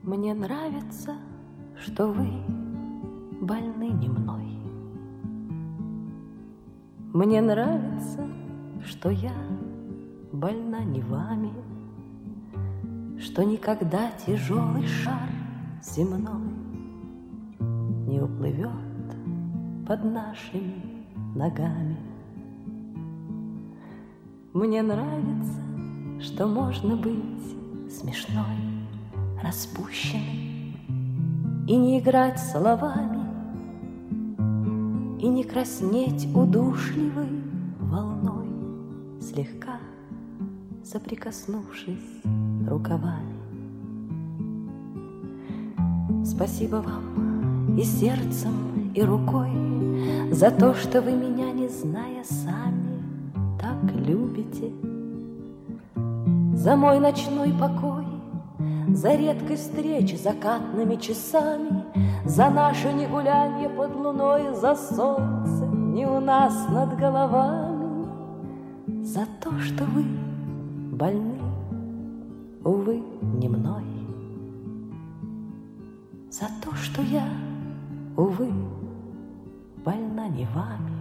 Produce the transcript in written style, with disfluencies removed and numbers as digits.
Мне нравится, что вы больны не мной. Мне нравится, что я больна не вами, что никогда тяжелый шар земной не уплывет под нашими ногами. Мне нравится, что можно быть смешной, распущенной и не играть словами, и не краснеть удушливой волной, слегка соприкоснувшись рукавами. Спасибо вам и сердцем, и рукой за то, что вы меня, не зная сами, так любите, за мой ночной покой, за редкость встречи закатными часами, за наше негулянье под луной, за солнце не у нас над головами, за то, что вы больны, увы, не мной, за то, что я, увы, больна не вами.